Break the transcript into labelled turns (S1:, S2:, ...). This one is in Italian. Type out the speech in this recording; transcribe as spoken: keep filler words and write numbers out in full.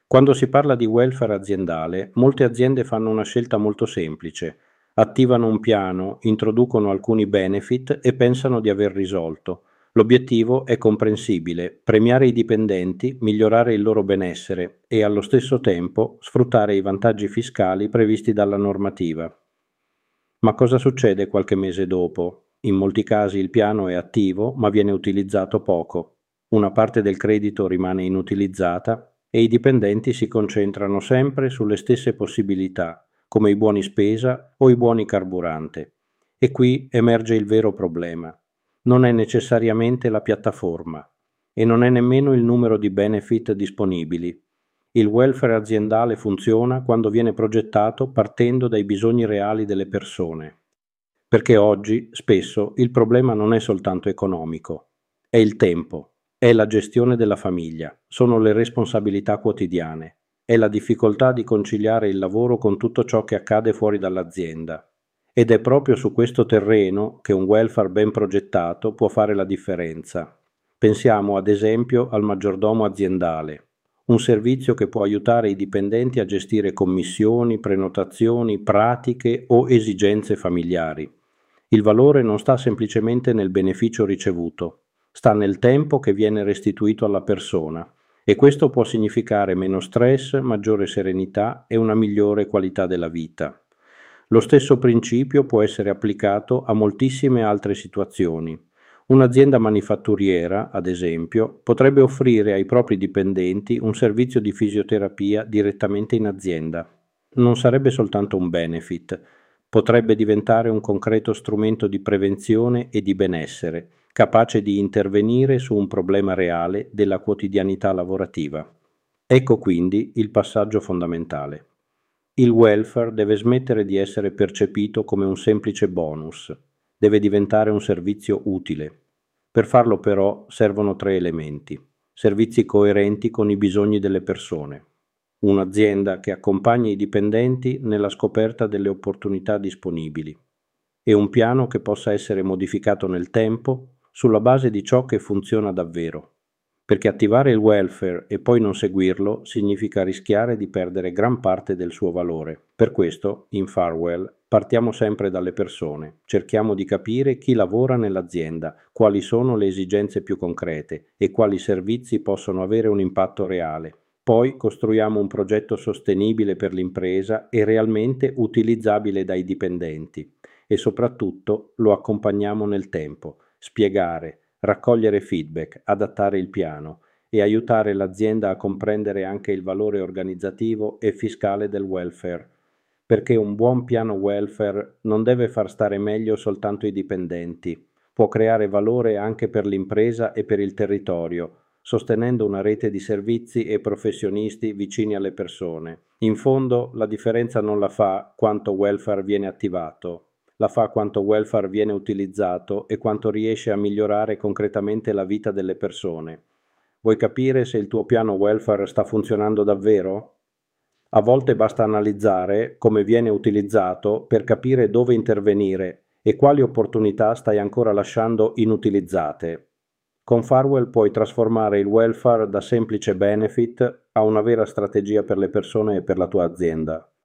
S1: Quando si parla di welfare aziendale, molte aziende fanno una scelta molto semplice: attivano un piano, introducono alcuni benefit e pensano di aver risolto. L'obiettivo è comprensibile: premiare i dipendenti, migliorare il loro benessere e allo stesso tempo sfruttare i vantaggi fiscali previsti dalla normativa. Ma cosa succede qualche mese dopo? In molti casi il piano è attivo, ma viene utilizzato poco. Una parte del credito rimane inutilizzata e i dipendenti si concentrano sempre sulle stesse possibilità, come i buoni spesa o i buoni carburante. E qui emerge il vero problema. Non è necessariamente la piattaforma e non è nemmeno il numero di benefit disponibili. Il welfare aziendale funziona quando viene progettato partendo dai bisogni reali delle persone. Perché oggi, spesso, il problema non è soltanto economico, è il tempo, è la gestione della famiglia, sono le responsabilità quotidiane, è la difficoltà di conciliare il lavoro con tutto ciò che accade fuori dall'azienda. Ed è proprio su questo terreno che un welfare ben progettato può fare la differenza. Pensiamo ad esempio al maggiordomo aziendale, un servizio che può aiutare i dipendenti a gestire commissioni, prenotazioni, pratiche o esigenze familiari. Il valore non sta semplicemente nel beneficio ricevuto, sta nel tempo che viene restituito alla persona e questo può significare meno stress, maggiore serenità e una migliore qualità della vita. Lo stesso principio può essere applicato a moltissime altre situazioni. Un'azienda manifatturiera, ad esempio, potrebbe offrire ai propri dipendenti un servizio di fisioterapia direttamente in azienda. Non sarebbe soltanto un benefit, potrebbe diventare un concreto strumento di prevenzione e di benessere, capace di intervenire su un problema reale della quotidianità lavorativa. Ecco quindi il passaggio fondamentale. Il welfare deve smettere di essere percepito come un semplice bonus, deve diventare un servizio utile. Per farlo però servono tre elementi: servizi coerenti con i bisogni delle persone, un'azienda che accompagni i dipendenti nella scoperta delle opportunità disponibili e un piano che possa essere modificato nel tempo sulla base di ciò che funziona davvero. Perché attivare il welfare e poi non seguirlo significa rischiare di perdere gran parte del suo valore. Per questo, in Farwell, partiamo sempre dalle persone, cerchiamo di capire chi lavora nell'azienda, quali sono le esigenze più concrete e quali servizi possono avere un impatto reale. Poi costruiamo un progetto sostenibile per l'impresa e realmente utilizzabile dai dipendenti e soprattutto lo accompagniamo nel tempo, spiegare, raccogliere feedback, adattare il piano e aiutare l'azienda a comprendere anche il valore organizzativo e fiscale del welfare, perché un buon piano welfare non deve far stare meglio soltanto i dipendenti, può creare valore anche per l'impresa e per il territorio, sostenendo una rete di servizi e professionisti vicini alle persone. In fondo, la differenza non la fa quanto welfare viene attivato, la fa quanto welfare viene utilizzato e quanto riesce a migliorare concretamente la vita delle persone. Vuoi capire se il tuo piano welfare sta funzionando davvero? A volte basta analizzare come viene utilizzato per capire dove intervenire e quali opportunità stai ancora lasciando inutilizzate. Con Farwell puoi trasformare il welfare da semplice benefit a una vera strategia per le persone e per la tua azienda.